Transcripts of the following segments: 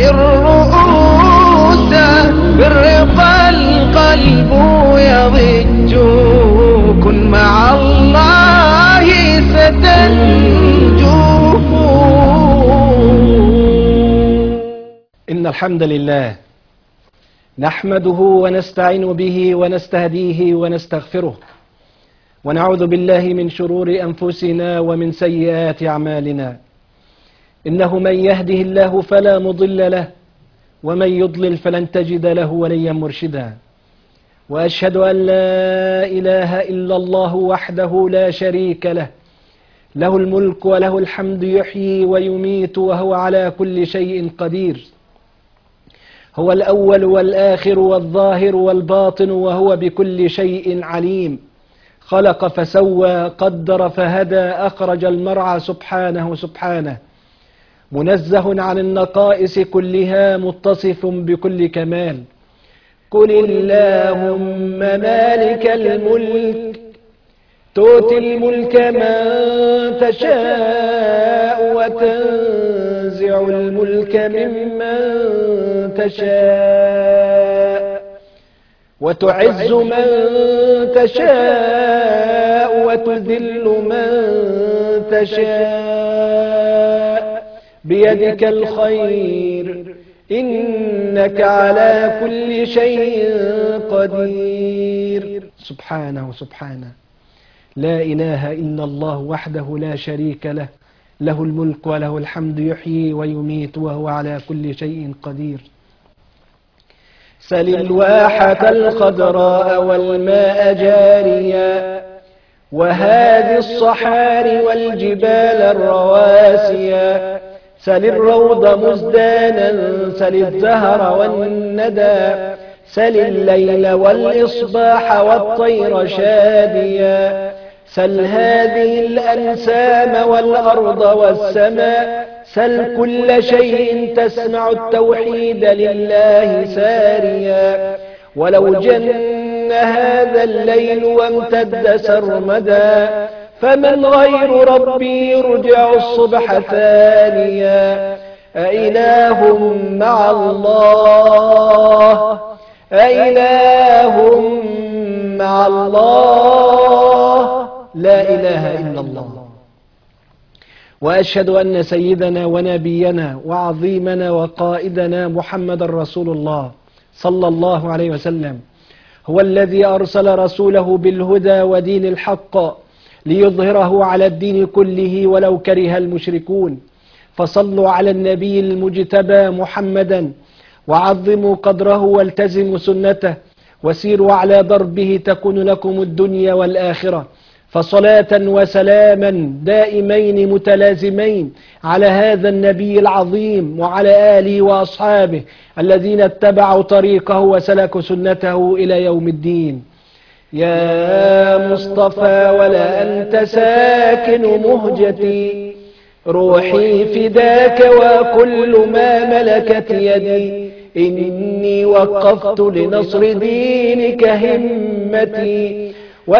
الرؤوس بالرضا القلب يضج. كن مع الله ستنجو. إن الحمد لله نحمده ونستعين به ونستهديه ونستغفره، ونعوذ بالله من شرور أنفسنا ومن سيئات أعمالنا. إنه من يهده الله فلا مضل له، ومن يضلل فلن تجد له وليا مرشدا. وأشهد أن لا إله إلا الله وحده لا شريك له، له الملك وله الحمد، يحيي ويميت وهو على كل شيء قدير. هو الأول والآخر والظاهر والباطن، وهو بكل شيء عليم. خلق فسوى، قدر فهدى، أخرج المرعى سبحانه سبحانه. منزه عن النقائص كلها، متصف بكل كمال. قل اللهم مالك الملك تؤتي الملك من تشاء وتنزع الملك ممن تشاء وتعز من تشاء وتذل من تشاء بيدك الخير، إنك على كل شيء قدير. سبحانه سبحانه، لا إله إلا الله وحده لا شريك له، له الملك وله الحمد، يحيي ويميت وهو على كل شيء قدير. سل الواحة الخضراء والماء جاريا، وهذه الصحاري والجبال الرواسيا. سل الروض مزدانا، سل الزهر والندى، سل الليل والإصباح والطير شاديا. سل هذه الأنسام والأرض والسماء، سل كل شيء تسمع التوحيد لله ساريا. ولو جن هذا الليل وامتد سرمدا، فمن غير ربي يرجع الصبح ثانيا. أإله مع الله، أإله مع الله، لا إله إلا الله. وأشهد أن سيدنا ونبينا وعظيمنا وقائدنا محمد رسول الله صلى الله عليه وسلم هو الذي أرسل رسوله بالهدى ودين الحق ليظهره على الدين كله ولو كره المشركون. فصلوا على النبي المجتبى محمدا، وعظموا قدره والتزموا سنته، وسيروا على دربه تكون لكم الدنيا والآخرة. فصلاة وسلاما دائمين متلازمين على هذا النبي العظيم، وعلى آله وأصحابه الذين اتبعوا طريقه وسلكوا سنته إلى يوم الدين. يا مصطفى ولا أنت ساكن مهجتي، روحي فداك وكل ما ملكت يدي. إني وقفت لنصر دينك همتي،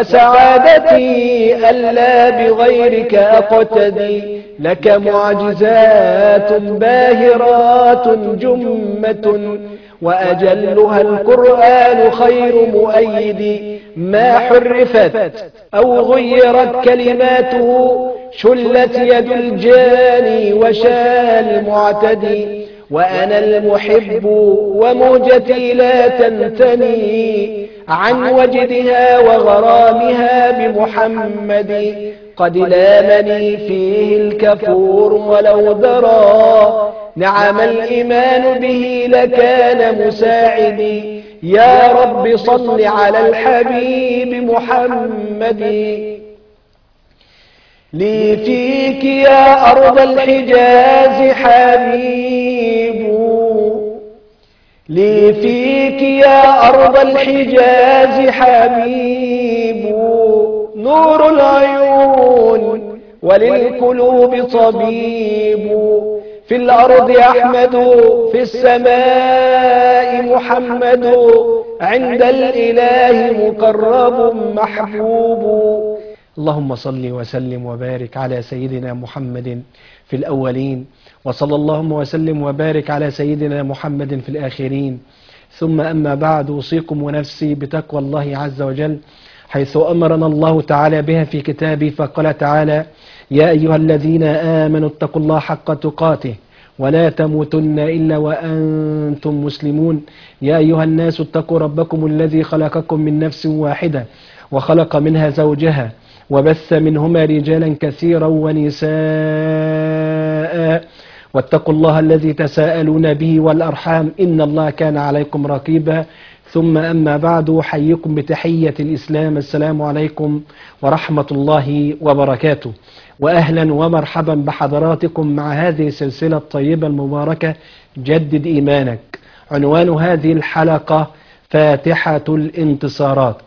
وسعادتي ألا بغيرك أقتدي. لك معجزات باهرات جمة، وأجلها القرآن خير مؤيد. ما حرفت أو غيرت كلماته، شلت يد الجاني وشال المعتدي. وأنا المحب وموجتي لا تنتني عن وجدها وغرامها بمحمد. قد لامني فيه الكفور ولو درى، نعم الإيمان به لكان مساعدي. يا رب صل على الحبيب محمد. لي فيك يا أرض الحجاز حبيب، لي فيك يا أرض الحجاز حبيب. نور العيون وللقلوب طبيب. في الأرض أحمد، في السماء محمد، عند الإله مقرب محبوب. اللهم صل وسلم وبارك على سيدنا محمد في الأولين، وصلى اللهم وسلم وبارك على سيدنا محمد في الآخرين. ثم أما بعد، أوصيكم ونفسي بتقوى الله عز وجل، حيث أمرنا الله تعالى بها في كتابه، فقال تعالى: يا أيها الذين آمنوا اتقوا الله حق تقاته ولا تموتن إلا وأنتم مسلمون. يا أيها الناس اتقوا ربكم الذي خلقكم من نفس واحدة وخلق منها زوجها وبث منهما رجالا كثيرا ونساء، واتقوا الله الذي تساءلون به والأرحام إن الله كان عليكم رقيبا. ثم أما بعد، أحييكم بتحية الإسلام، السلام عليكم ورحمة الله وبركاته، وأهلا ومرحبا بحضراتكم مع هذه السلسلة الطيبة المباركة جدد إيمانك. عنوان هذه الحلقة فاتحة الانتصارات.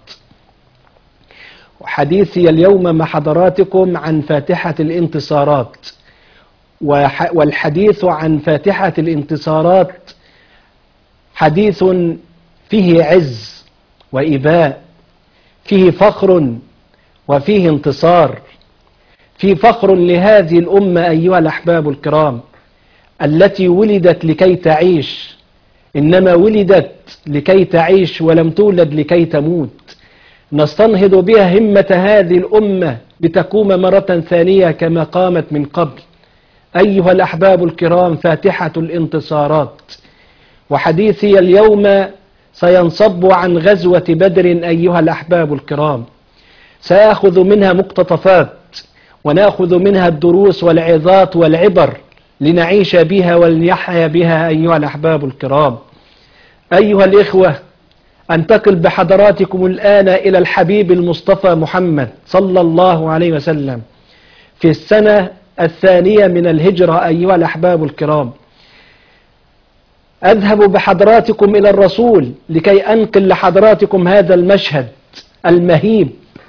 حديثي اليوم مع حضراتكم عن فاتحة الانتصارات، والحديث عن فاتحة الانتصارات حديث فيه عز وإباء، فيه فخر وفيه انتصار، فيه فخر لهذه الأمة أيها الأحباب الكرام التي ولدت لكي تعيش، إنما ولدت لكي تعيش ولم تولد لكي تموت. نستنهض بها همة هذه الأمة لتقوم مرة ثانية كما قامت من قبل. أيها الأحباب الكرام، فاتحة الانتصارات. وحديثي اليوم سينصب عن غزوة بدر أيها الأحباب الكرام. سأخذ منها مقتطفات ونأخذ منها الدروس والعظات والعبر لنعيش بها ولنحيا بها أيها الأحباب الكرام. أيها الإخوة، أنتقل بحضراتكم الآن إلى الحبيب المصطفى محمد صلى الله عليه وسلم في السنة الثانية من الهجرة أيها الأحباب الكرام. أذهب بحضراتكم إلى الرسول لكي أنقل لحضراتكم هذا المشهد المهيب.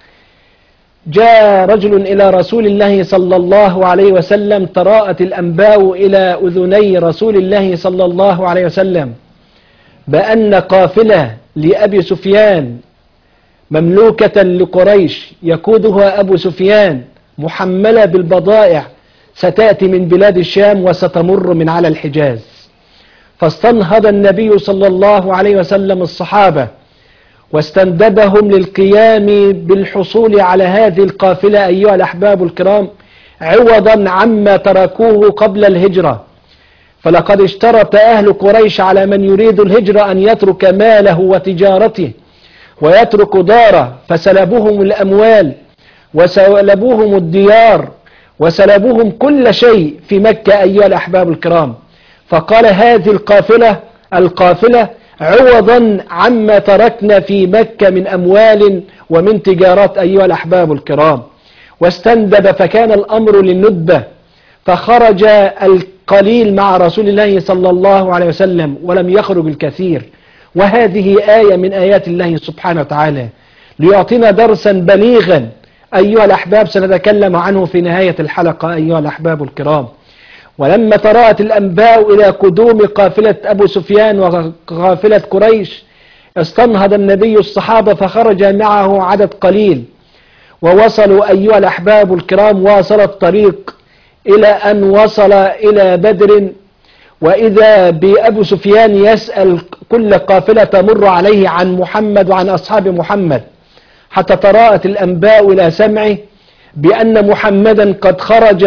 جاء رجل إلى رسول الله صلى الله عليه وسلم، تراءت الأنباء إلى أذني رسول الله صلى الله عليه وسلم بأن قافلة لأبي سفيان مملوكة لقريش يقودها أبو سفيان محملة بالبضائع ستأتي من بلاد الشام وستمر من على الحجاز. فاستنهض النبي صلى الله عليه وسلم الصحابة واستندبهم للقيام بالحصول على هذه القافلة أيها الأحباب الكرام، عوضا عما تركوه قبل الهجرة. فلقد اشترط أهل قريش على من يريد الهجرة أن يترك ماله وتجارته ويترك داره، فسلبوهم الأموال وسلبوهم الديار وسلبوهم كل شيء في مكة أيها الأحباب الكرام. فقال: هذه القافلة عوضا عما تركنا في مكة من أموال ومن تجارات أيها الأحباب الكرام. واستندب، فكان الأمر للندبة، فخرج القليل مع رسول الله صلى الله عليه وسلم ولم يخرج الكثير. وهذه آية من آيات الله سبحانه وتعالى ليعطينا درسا بليغا أيها الأحباب سنتكلم عنه في نهاية الحلقة أيها الأحباب الكرام. ولما تراءت الأنباء إلى قدوم قافلة أبو سفيان وقافلة قريش، استنهض النبي الصحابة فخرج معه عدد قليل، ووصلوا أيها الأحباب الكرام، واصل الطريق إلى أن وصل إلى بدر. وإذا بأبو سفيان يسأل كل قافلة تمر عليه عن محمد وعن أصحاب محمد، حتى تراءت الأنباء إلى سمعه بأن محمدا قد خرج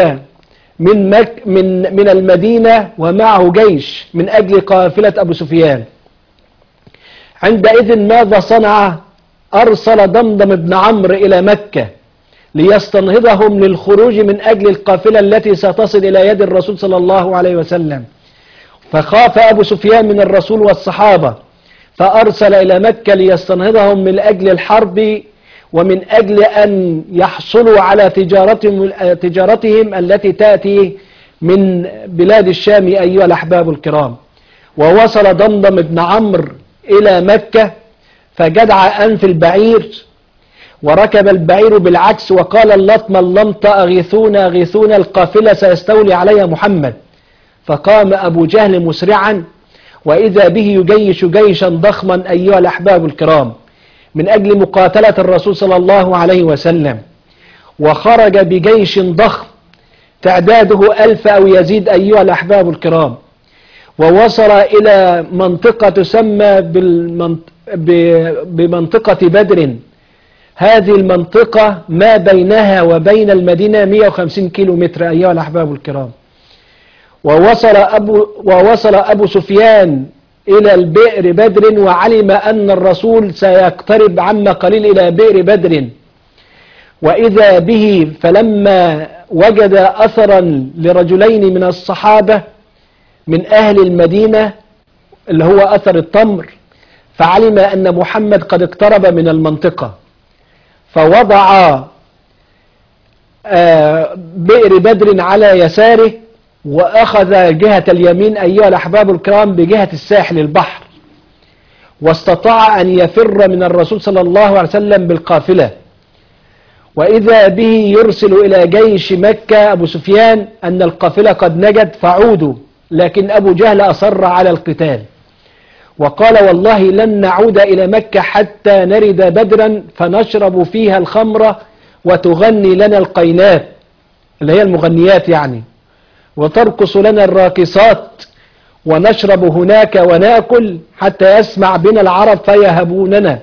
من المدينة ومعه جيش من أجل قافلة أبو سفيان. عندئذ ماذا صنع؟ أرسل ضمضم بن عمرو إلى مكة ليستنهضهم للخروج من أجل القافلة التي ستصل إلى يد الرسول صلى الله عليه وسلم. فخاف أبو سفيان من الرسول والصحابة، فأرسل إلى مكة ليستنهضهم من أجل الحرب ومن أجل أن يحصلوا على تجارتهم التي تأتي من بلاد الشام أيها الأحباب الكرام. ووصل ضمضم بن عمرو إلى مكة، فجدع أنف البعير وركب البعير بالعكس، وقال: اللطم اللمط أغيثونا أغيثونا، القافلة سيستولي عليها محمد. فقام أبو جهل مسرعا، وإذا به يجيش جيشا ضخما أيها الأحباب الكرام من أجل مقاتلة الرسول صلى الله عليه وسلم. وخرج بجيش ضخم تعداده 1000 أو يزيد أيها الأحباب الكرام، ووصل إلى منطقة تسمى بمنطقة بدر. هذه المنطقة ما بينها وبين المدينة 150 كيلو متر أيها الأحباب الكرام. ووصل أبو سفيان إلى البئر بدر، وعلم أن الرسول سيقترب عما قليل إلى بئر بدر، وإذا به فلما وجد أثرا لرجلين من الصحابة من أهل المدينة اللي هو أثر التمر، فعلم أن محمد قد اقترب من المنطقة، فوضع بئر بدر على يساره، وأخذ جهة اليمين أيها الأحباب الكرام بجهة الساحل البحر، واستطاع أن يفر من الرسول صلى الله عليه وسلم بالقافلة. وإذا به يرسل إلى جيش مكة أبو سفيان أن القافلة قد نجت فعودوا، لكن أبو جهل أصر على القتال وقال والله لن نعود إلى مكة حتى نرد بدرا فنشرب فيها الخمر وتغني لنا القينات اللي هي المغنيات يعني، وترقص لنا الراقصات، ونشرب هناك ونأكل حتى يسمع بنا العرب فيهبوننا.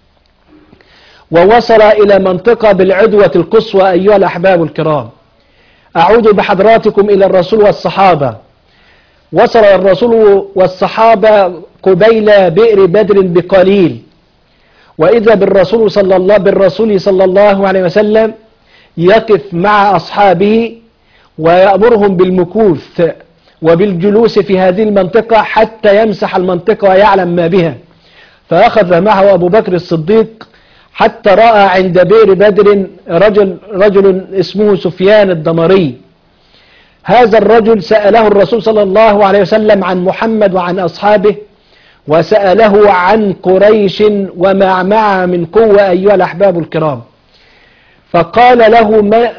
ووصل إلى منطقة بالعدوة القصوى أيها الأحباب الكرام. أعود بحضراتكم إلى الرسول والصحابة. وصل الرسول والصحابة قبيل بئر بدر بقليل، وإذا بالرسول صلى الله عليه وسلم يقف مع أصحابه ويأمرهم بالمكوث وبالجلوس في هذه المنطقة حتى يمسح المنطقة ويعلم ما بها. فأخذ معه أبو بكر الصديق حتى رأى عند بئر بدر رجل اسمه سفيان الدمري. هذا الرجل سأله الرسول صلى الله عليه وسلم عن محمد وعن أصحابه، وسأله عن قريش وما معها من قوة أيها الأحباب الكرام. فقال له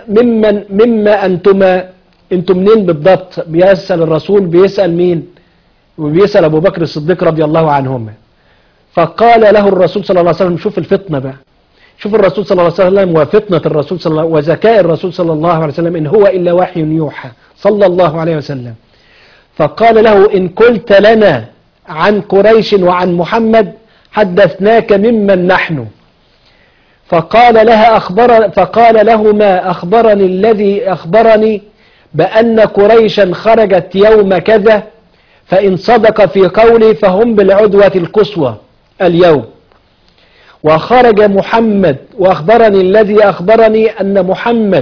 مما أنتم منين بالضبط؟ بيسأل الرسول، بيسأل مين؟ وبيسأل أبو بكر الصديق رضي الله عنهما. فقال له الرسول صلى الله عليه وسلم، شوف الفتنة بقى، شوف الرسول صلى الله عليه وسلم وفتنة الرسول صلى الله عليه وسلم وذكاء الرسول صلى الله عليه وسلم، إن هو إلا وحي يوحى صلى الله عليه وسلم. فقال له إن قلت لنا عن قريش وعن محمد حدثناك ممن نحن. فقال له ما أخبرني الذي أخبرني بأن قريشا خرجت يوم كذا، فإن صدق في قولي فهم بالعدوة القصوى اليوم. وخرج محمد وأخبرني الذي أخبرني أن محمد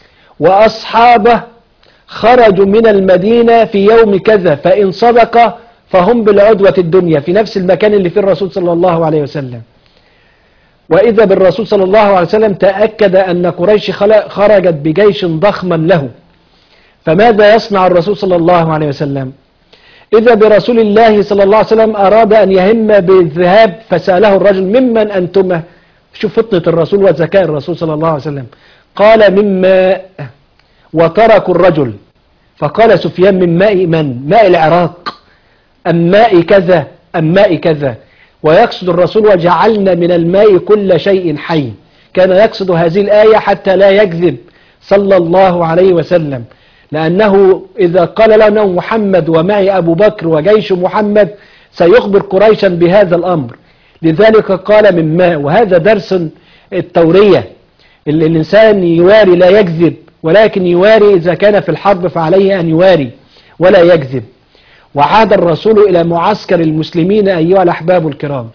وأصحابه خرجوا من المدينة في يوم كذا، فإن صدق فهم بالعدوة الدنيا، في نفس المكان اللي فيه الرسول صلى الله عليه وسلم. وإذا بالرسول صلى الله عليه وسلم تأكد أن قريش خرجت بجيش ضخما له. فماذا يصنع الرسول صلى الله عليه وسلم؟ إذا برسول الله صلى الله عليه وسلم أراد أن يهم بالذهاب، فسأله الرجل ممن أنتم؟ شوف فطنة الرسول وذكاء الرسول صلى الله عليه وسلم. قال من ماء، وتركوا الرجل. فقال سفيان من ماء من؟ ماء العراق أم ماء كذا أم ماء كذا؟ ويقصد الرسول وجعلنا من الماء كل شيء حي. كان يقصد هذه الآية حتى لا يكذب صلى الله عليه وسلم، لأنه إذا قال له محمد ومعي أبو بكر وجيش محمد سيخبر قريشا بهذا الأمر، لذلك قال من ماء. وهذا درس التورية، اللي الإنسان يواري لا يكذب، ولكن يواري إذا كان في الحرب فعليه أن يواري ولا يكذب. وعاد الرسول إلى معسكر المسلمين أيها الأحباب الكرام.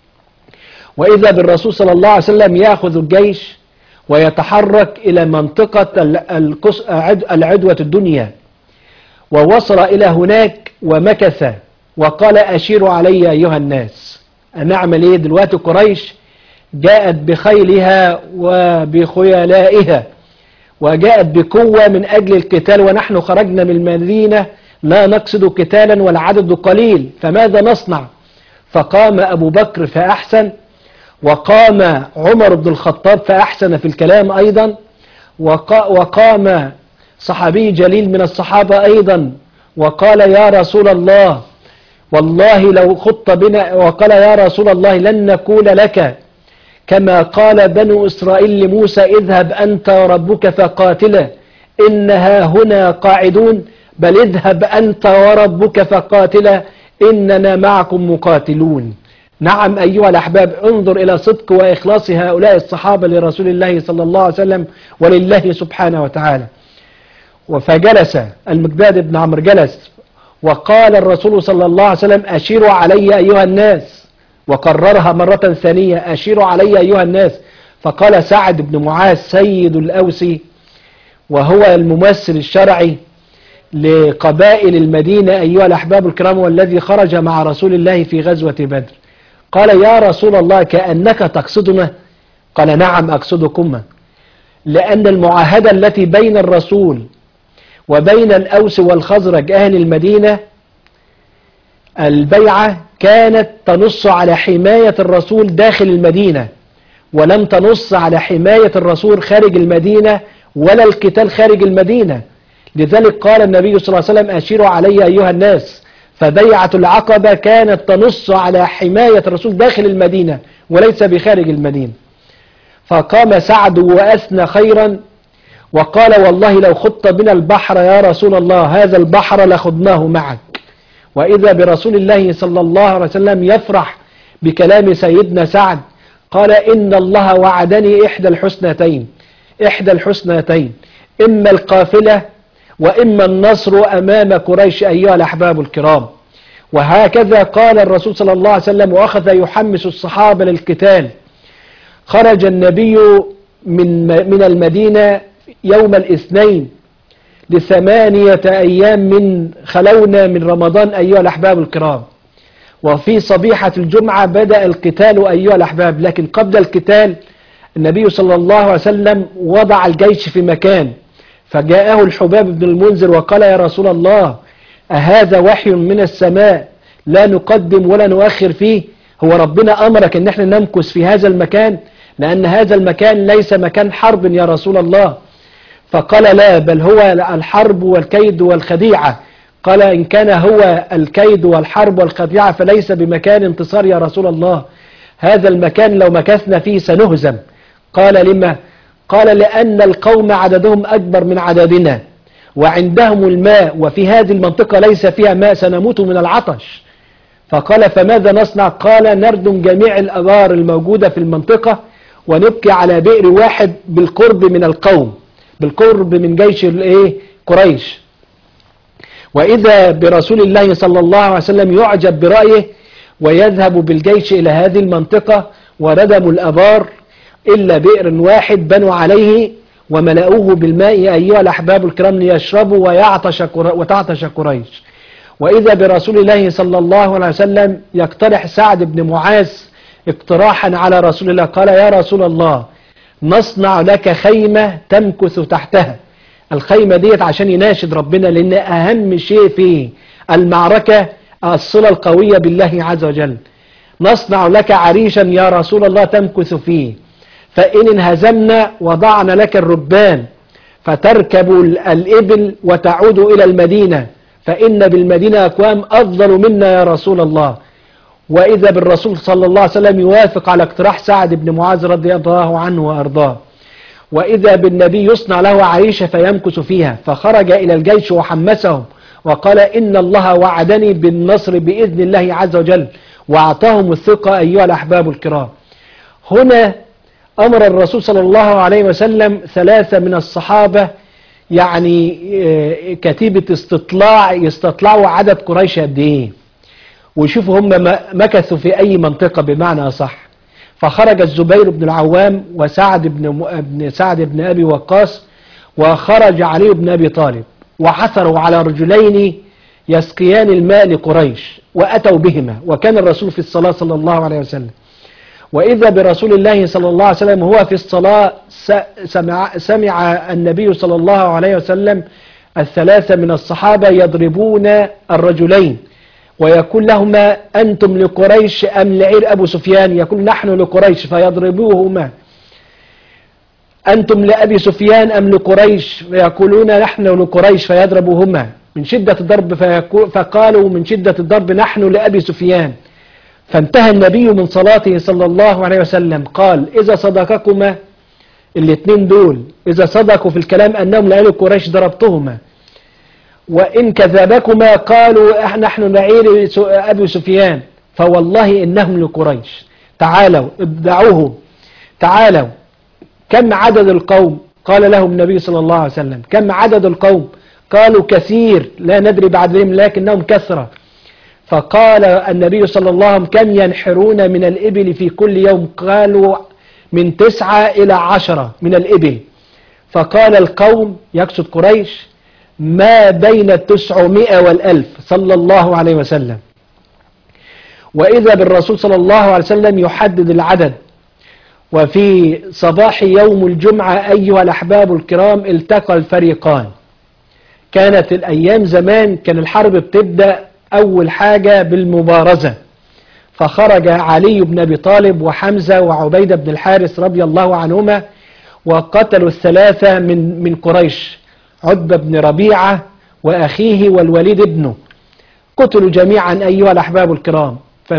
وإذا بالرسول صلى الله عليه وسلم يأخذ الجيش ويتحرك إلى منطقة العدوة الدنيا، ووصل إلى هناك ومكث وقال أشيروا علي أيها الناس، نعمل إيه دلوقتي؟ قريش جاءت بخيلها وبخيلائها وجاءت بقوة من أجل القتال، ونحن خرجنا من المدينة لا نقصد قتالا والعدد قليل، فماذا نصنع؟ فقام أبو بكر فأحسن، وقام عمر بن الخطاب فأحسن في الكلام أيضا، وقام صحابي جليل من الصحابة أيضا وقال يا رسول الله والله لو خط بنا، وقال يا رسول الله لن نقول لك كما قال بنو إسرائيل لموسى اذهب أنت وربك فقاتلا إنها هنا قاعدون، بل اذهب أنت وربك فقاتلا إننا معكم مقاتلون. نعم أيها الأحباب، انظر إلى صدق وإخلاص هؤلاء الصحابة لرسول الله صلى الله عليه وسلم ولله سبحانه وتعالى. فجلس المقداد بن عمرو جلس وقال الرسول صلى الله عليه وسلم أشيروا علي أيها الناس، وكررها مرة ثانية أشيروا علي أيها الناس. فقال سعد بن معاذ سيد الأوس وهو الممثل الشرعي لقبائل المدينة أيها الأحباب الكرام، والذي خرج مع رسول الله في غزوة بدر، قال يا رسول الله كأنك تقصدنا؟ قال نعم أقصدكم، لأن المعاهدة التي بين الرسول وبين الأوس والخزرج أهل المدينة، البيعة كانت تنص على حماية الرسول داخل المدينة، ولم تنص على حماية الرسول خارج المدينة ولا القتال خارج المدينة. لذلك قال النبي صلى الله عليه وسلم أشيروا علي أيها الناس. فبيعة العقبة كانت تنص على حماية الرسول داخل المدينة وليس بخارج المدينة. فقام سعد وأثنى خيرا وقال والله لو خضت بنا البحر يا رسول الله هذا البحر لخضناه معك. وإذا برسول الله صلى الله عليه وسلم يفرح بكلام سيدنا سعد، قال إن الله وعدني إحدى الحسنتين إما القافلة وإما النصر أمام قريش أيها الأحباب الكرام. وهكذا قال الرسول صلى الله عليه وسلم وأخذ يحمس الصحابة للقتال. خرج النبي من المدينة يوم الاثنين ل8 أيام من خلونا من رمضان أيها الأحباب الكرام، وفي صبيحة الجمعة بدأ القتال أيها الأحباب. لكن قبل القتال النبي صلى الله عليه وسلم وضع الجيش في مكان، فجاءه الحباب بن المنذر وقال يا رسول الله أهذا وحي من السماء لا نقدم ولا نؤخر فيه؟ هو ربنا أمرك أن احنا نمكث في هذا المكان؟ لأن هذا المكان ليس مكان حرب يا رسول الله. فقال لا، بل هو الحرب والكيد والخديعة. قال إن كان هو الكيد والحرب والخديعة فليس بمكان انتصار يا رسول الله، هذا المكان لو مكثنا فيه سنهزم. قال لما؟ قال لأن القوم عددهم أكبر من عددنا وعندهم الماء، وفي هذه المنطقة ليس فيها ماء سنموت من العطش. فقال فماذا نصنع؟ قال نردم جميع الأبار الموجودة في المنطقة ونبكي على بئر واحد بالقرب من القوم، بالقرب من جيش قريش. وإذا برسول الله صلى الله عليه وسلم يعجب برأيه ويذهب بالجيش إلى هذه المنطقة وردموا الأبار إلا بئر واحد بنوا عليه وملأوه بالماء أيها الأحباب الكرام ليشربوا وتعطش قريش. وإذا برسول الله صلى الله عليه وسلم يقترح سعد بن معاذ اقتراحا على رسول الله، قال يا رسول الله نصنع لك خيمة تمكث تحتها. الخيمة ديت عشان يناشد ربنا، لأن أهم شيء في المعركة الصلة القوية بالله عز وجل. نصنع لك عريشا يا رسول الله تمكث فيه، فإن انهزمنا وضعنا لك الربان فتركب الإبل وتعود إلى المدينة، فإن بالمدينة أقوام أفضل منا يا رسول الله. وإذا بالرسول صلى الله عليه وسلم يوافق على اقتراح سعد بن معاذ رضي الله عنه وأرضاه. وإذا بالنبي يصنع له عريشة فيمكث فيها. فخرج إلى الجيش وحمسهم وقال إن الله وعدني بالنصر بإذن الله عز وجل، وأعطاهم الثقة أيها الأحباب الكرام. هنا أمر الرسول صلى الله عليه وسلم 3 من الصحابة، يعني كتيبة استطلاع، يستطلعوا عدد قريش قد إيه ويشوفوا هم مكثوا في أي منطقة بمعنى أصح. فخرج الزبير بن العوام وسعد بن أبي وقاص، وخرج علي بن أبي طالب، وعثروا على رجلين يسقيان الماء لقريش وأتوا بهما، وكان الرسول في الصلاة صلى الله عليه وسلم. وإذا برسول الله صلى الله عليه وسلم هو في الصلاة سمع النبي صلى الله عليه وسلم 3 من الصحابة يضربون الرجلين ويقول لهما أنتم لقريش أم لعير أبو سفيان؟ يقول نحن لقريش، فيضربوهما. أنتم لأبي سفيان أم لقريش؟ فيقولون نحن لقريش، فيضربوهما من شدة الضرب، فقالوا من شدة الضرب نحن لأبي سفيان. فانتهى النبي من صلاته صلى الله عليه وسلم قال إذا صدقكما الاثنين دول، إذا صدقوا في الكلام أنهم لآل قريش ضربتهما، وإن كذبكما قالوا نحن نعير أبي سفيان، فوالله إنهم لقريش. تعالوا ادعوهم، تعالوا. كم عدد القوم؟ قال لهم النبي صلى الله عليه وسلم كم عدد القوم؟ قالوا كثير لا ندري بعدهم لكنهم كثرة. فقال النبي صلى الله عليه وسلم كم ينحرون من الإبل في كل يوم؟ قالوا من 9 إلى 10 من الإبل. فقال القوم يقصد قريش ما بين 900 والألف صلى الله عليه وسلم. وإذا بالرسول صلى الله عليه وسلم يحدد العدد. وفي صباح يوم الجمعة أيها الأحباب الكرام التقى الفريقان. كانت الأيام زمان كان الحرب بتبدأ أول حاجة بالمبارزة، فخرج علي بن أبي طالب وحمزة وعبيدة بن الحارث رضي الله عنهما وقتلوا الثلاثة من قريش، عتبة بن ربيعة وأخيه والوليد ابنه، قتلوا جميعا أيها الأحباب الكرام.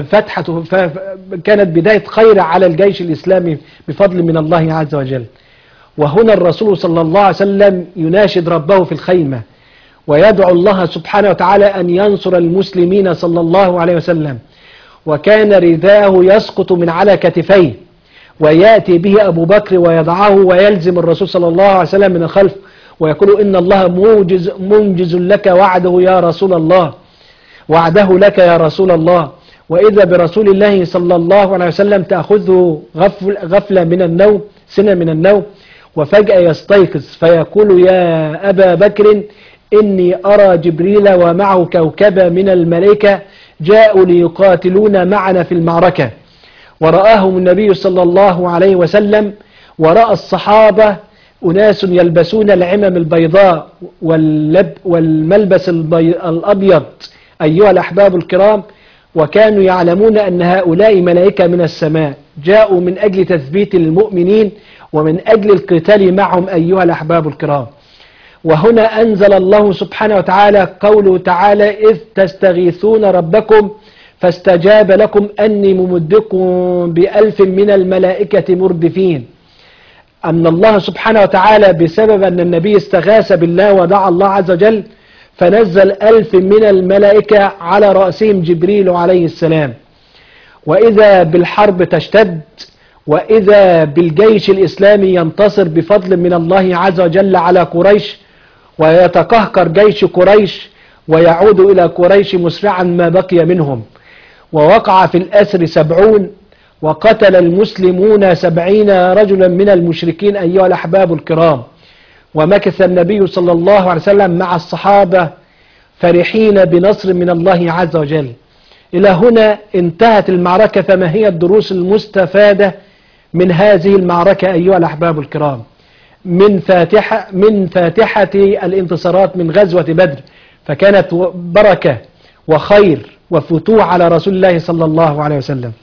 كانت بداية خير على الجيش الإسلامي بفضل من الله عز وجل. وهنا الرسول صلى الله عليه وسلم يناشد ربه في الخيمة ويدعو الله سبحانه وتعالى أن ينصر المسلمين صلى الله عليه وسلم. وكان رداءه يسقط من على كتفيه ويأتي به أبو بكر ويضعه ويلزم الرسول صلى الله عليه وسلم من الخلف ويقول إن الله منجز لك وعده يا رسول الله، وعده لك يا رسول الله. وإذا برسول الله صلى الله عليه وسلم تأخذه غفلة من النوم، سنة من النوم، وفجأة يستيقظ فيقول يا أبا بكر إني أرى جبريل ومعه كوكبة من الملائكة جاءوا ليقاتلون معنا في المعركة. ورآهم النبي صلى الله عليه وسلم ورأى الصحابة أناس يلبسون العمم البيضاء والملبس الأبيض أيها الأحباب الكرام، وكانوا يعلمون أن هؤلاء ملائكة من السماء جاءوا من أجل تثبيت المؤمنين ومن أجل القتال معهم أيها الأحباب الكرام. وهنا أنزل الله سبحانه وتعالى قوله تعالى إذ تستغيثون ربكم فاستجاب لكم أني ممدكم ب1000 من الملائكة مردفين. أن الله سبحانه وتعالى بسبب أن النبي استغاث بالله ودعا الله عز وجل فنزل 1000 من الملائكة على رأسهم جبريل عليه السلام. وإذا بالحرب تشتد وإذا بالجيش الإسلامي ينتصر بفضل من الله عز وجل على قريش ويتقهقر جيش قريش ويعود إلى قريش مسرعا ما بقي منهم. ووقع في الأسر 70 وقتل المسلمون 70 رجلا من المشركين أيها الأحباب الكرام. ومكث النبي صلى الله عليه وسلم مع الصحابة فرحين بنصر من الله عز وجل. إلى هنا انتهت المعركة. فما هي الدروس المستفادة من هذه المعركة أيها الأحباب الكرام؟ من فاتحة الانتصارات من غزوة بدر، فكانت بركة وخير وفتوح على رسول الله صلى الله عليه وسلم.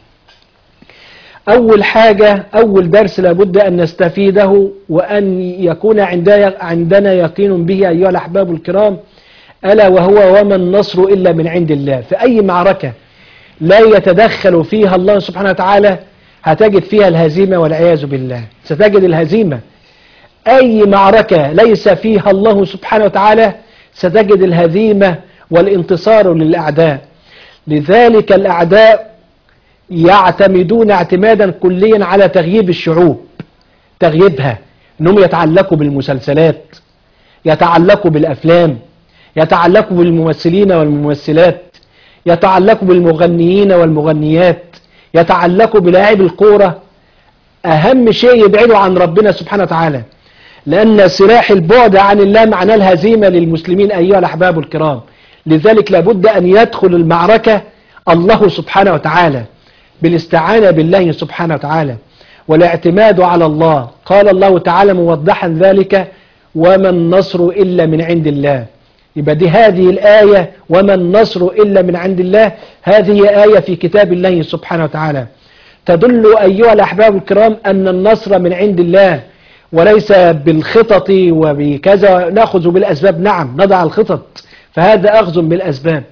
أول حاجة، أول درس لابد أن نستفيده وأن يكون عندنا يقين به أيها الأحباب الكرام، ألا وهو وما النصر إلا من عند الله. في أي معركة لا يتدخل فيها الله سبحانه وتعالى هتجد فيها الهزيمة والعياذ بالله، ستجد الهزيمة. أي معركة ليس فيها الله سبحانه وتعالى ستجد الهزيمة والانتصار للأعداء. لذلك الأعداء يعتمدون اعتمادا كليا على تغييب الشعوب، تغييبها، أنهم يتعلقوا بالمسلسلات، يتعلقوا بالأفلام، يتعلقوا بالممثلين والممثلات، يتعلقوا بالمغنيين والمغنيات، يتعلقوا بلاعب الكورة. أهم شيء يبعدوا عن ربنا سبحانه وتعالى، لأن سلاح البعد عن الله معناه الهزيمة للمسلمين أيها الأحباب الكرام. لذلك لابد أن يدخل المعركة الله سبحانه وتعالى بالاستعانة بالله سبحانه وتعالى والاعتماد على الله. قال الله تعالى موضحا ذلك وما النصر إلا من عند الله. يبقى دي هذه الآية وما النصر إلا من عند الله، هذه آية في كتاب الله سبحانه وتعالى تدل أيها الأحباب الكرام أن النصر من عند الله وليس بالخطط وبكذا. نأخذ بالأسباب، نعم نضع الخطط، فهذا أخذ بالأسباب،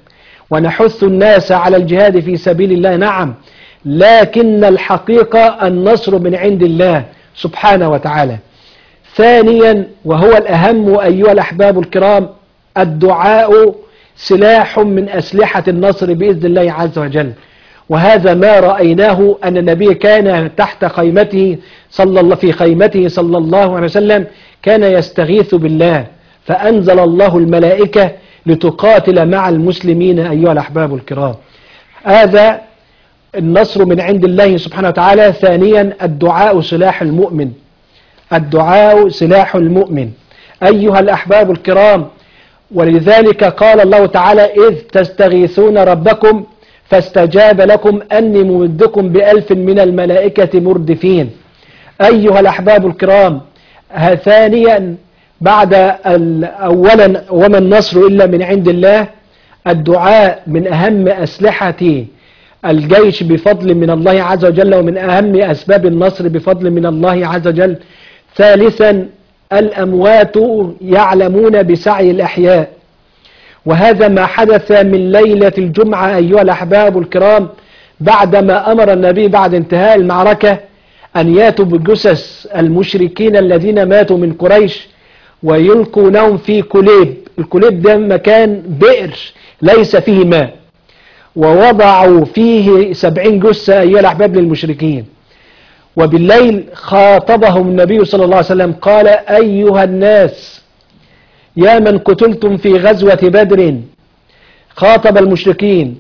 ونحث الناس على الجهاد في سبيل الله، نعم، لكن الحقيقة النصر من عند الله سبحانه وتعالى. ثانيا وهو الأهم أيها الأحباب الكرام، الدعاء سلاح من أسلحة النصر بإذن الله عز وجل. وهذا ما رأيناه أن النبي كان تحت خيمته في خيمته صلى الله عليه وسلم كان يستغيث بالله، فأنزل الله الملائكة لتقاتل مع المسلمين أيها الأحباب الكرام. هذا النصر من عند الله سبحانه وتعالى. ثانيا الدعاء سلاح المؤمن، الدعاء سلاح المؤمن أيها الأحباب الكرام. ولذلك قال الله تعالى: إذ تستغيثون ربكم فاستجاب لكم أني ممدكم ب1000 من الملائكة مردفين. أيها الأحباب الكرام، ثانيا بعد أولا وما النصر إلا من عند الله، الدعاء من أهم أسلحة الجيش بفضل من الله عز وجل، ومن أهم أسباب النصر بفضل من الله عز وجل. ثالثا الأموات يعلمون بسعي الأحياء، وهذا ما حدث من ليلة الجمعة أيها الأحباب الكرام، بعدما أمر النبي بعد انتهاء المعركة أن ياتوا بجثث المشركين الذين ماتوا من قريش ويلقونهم في كليب. الكليب ده مكان بئر ليس فيه ماء، ووضعوا فيه 70 جثة أيها الأحباب للمشركين. وبالليل خاطبهم النبي صلى الله عليه وسلم قال: أيها الناس يا من قتلتم في غزوة بدر، خاطب المشركين: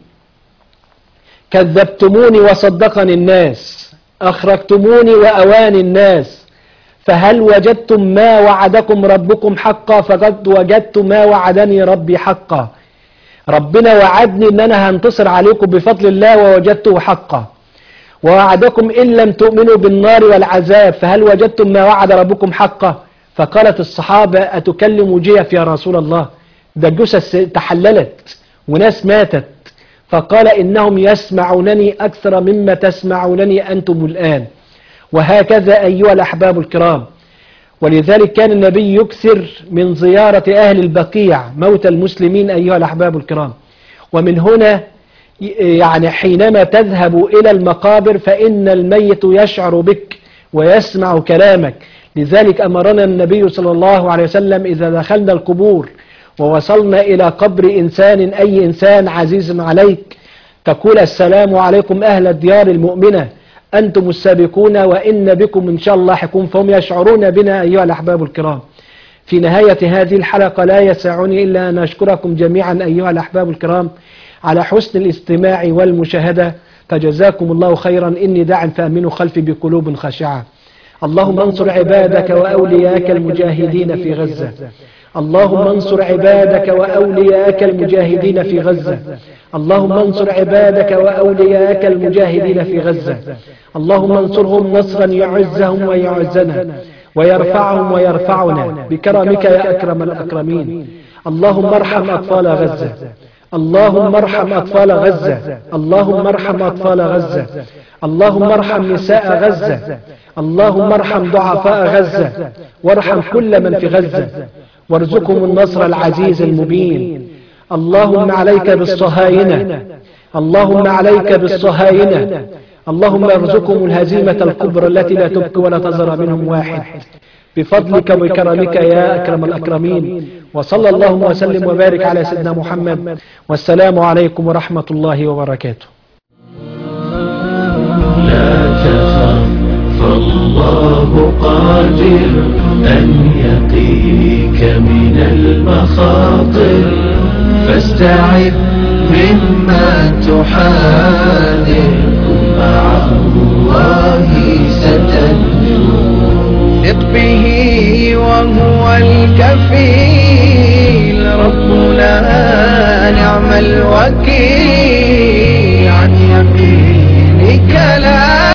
كذبتموني وصدقني الناس، أخرجتموني وأواني الناس، فهل وجدتم ما وعدكم ربكم حقا؟ فقد وجدت ما وعدني ربي حقا. ربنا وعدني ان انا هنتصر عليكم بفضل الله ووجدته حقا. ووعدكم ان لم تؤمنوا بالنار والعذاب، فهل وجدتم ما وعد ربكم حقا؟ فقالت الصحابة: أتكلم جيف يا رسول الله؟ ده الجثث تحللت وناس ماتت. فقال: إنهم يسمعونني أكثر مما تسمعونني أنتم الآن. وهكذا أيها الأحباب الكرام. ولذلك كان النبي يكثر من زيارة أهل البقيع موتى المسلمين أيها الأحباب الكرام. ومن هنا يعني حينما تذهب إلى المقابر فإن الميت يشعر بك ويسمع كلامك. لذلك أمرنا النبي صلى الله عليه وسلم إذا دخلنا القبور ووصلنا إلى قبر إنسان، أي إنسان عزيز عليك، تقول: السلام عليكم أهل الديار المؤمنة، أنتم السابقون وإن بكم إن شاء الله لاحقون. فهم يشعرون بنا أيها الأحباب الكرام. في نهاية هذه الحلقة لا يسعني إلا أن أشكركم جميعا أيها الأحباب الكرام على حسن الاستماع والمشاهدة، فجزاكم الله خيرا. إني داع فأمنوا خلفي بقلوب خاشعة. اللهم انصر عبادك وأولياءك المجاهدين في غزة، اللهم انصر عبادك وأولياءك المجاهدين في غزة، اللهم انصر عبادك وأولياءك المجاهدين في غزة، اللهم انصرهم نصرا يعزهم ويعزنا ويرفعهم ويرفعنا بكرمك يا أكرم الأكرمين. اللهم ارحم أطفال غزة، اللهم ارحم أطفال غزة، اللهم ارحم أطفال غزة، اللهم ارحم نساء غزة، اللهم ارحم ضعفاء غزة، وارحم كل من في غزة، وارزقهم النصر العزيز المبين. اللهم عليك بالصهاينة، اللهم عليك بالصهاينة، اللهم ارزقهم الهزيمة الكبرى التي لا تبقي ولا تذر منهم واحد بفضلك وكرمك يا أكرم الأكرمين. وصلى اللهم وسلم وبارك على سيدنا محمد، والسلام عليكم ورحمة الله وبركاته. لا تخف فالله قادر أن يقيك من المخاطر، فاستعذ مما تحاذر، مع الله ستنجو. ثق به وهو الكفيل، ربنا نعم الوكيل.